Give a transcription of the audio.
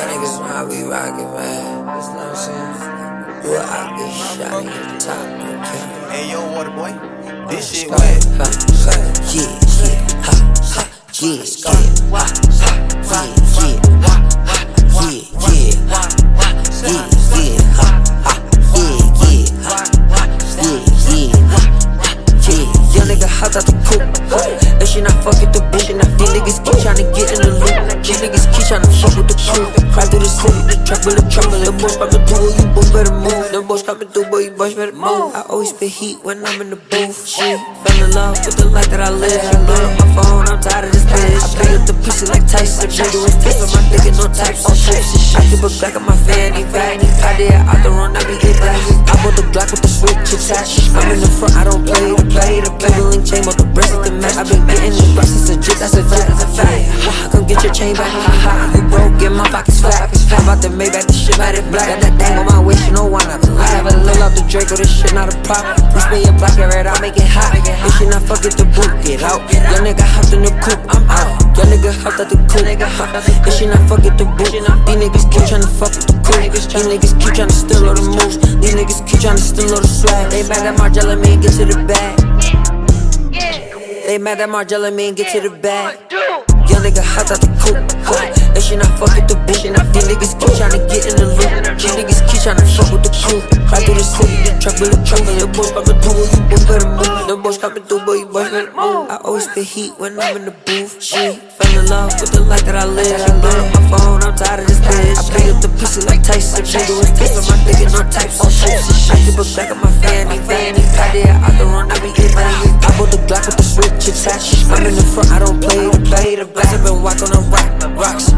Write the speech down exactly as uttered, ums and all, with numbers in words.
Y'all niggas know how we rockin', man. You know what I'm saying? Well, I get shot in the top, okay. Hey, yo, water boy, this shit wet. Ha, ha, yeah, yeah, ha, ha, yeah, yeah, ha, ha, yeah, yeah, ha, ha, yeah, yeah, ha, ha, yeah, yeah, ha, ha, yeah, yeah, ha, ha, yeah, yeah, ha, yeah. Young nigga hopped out the coupe, and she not fucking the boot. These niggas keep tryna get in the loop. These niggas keep tryna fuck with the crew. Ride through the city, the trap with the trouble. The boys coming through, you boys better move. The boys coming through, boy, you boys better move. I always spit heat when I'm in the booth. She fell in love with the life that I live. She blowed up my phone, I'm tired of this bitch. I pick up the pussy like Tyson. Nigga was taste on my dick and no types of shit. I keep a Glock in my fanny bag. I did out the run, I be get back. I bought the Glock with the switch attached. I'm in the front, I don't play to play. The Beverly chain with the breast of the match. I been getting the grass, it's a jit, that's a fact, that's a fact. Come get your chain back, ha ha. You broke, get my pockets flat. How about the Maybach, this shit mad it black. Got that thing on my waist, you know why not. I have a little out the Draco, this shit not a prop. We spin your block, get red, I'll make it hot. If she not fuck it, the boot, get out. Young nigga hopped in the coupe, I'm out. Young nigga hopped out the coupe. If she not fuck it, the boot. These niggas keep tryna fuck with the coupe. These niggas keep tryna steal all the moves. These niggas keep tryna steal all the swag. They mad that Margiela man get to the bag. They mad that Margiela man get to the bag. Young nigga hopped out the coupe, and she not fuck with the boot. These niggas keep tryna get in the loop. These niggas keep tryna fuck with the crew. Ride through the city, the truck with the trouble. The boys coming through, you boys better move. The boys coming through, boy, you boys better move. I always spit heat when I'm in the booth. She fell in love with the life that I live. She blowed up my phone, I'm tired of this bitch. I pick up the pussy like Tyson. Nigga was taste on my dick and no types of shit. I keep a Glock in my fanny, fanny. I did out the run, I be getting back. I bought the Glock with the switch attached. I'm in the front, I don't play to play the back. I've been walking on rock, rocks.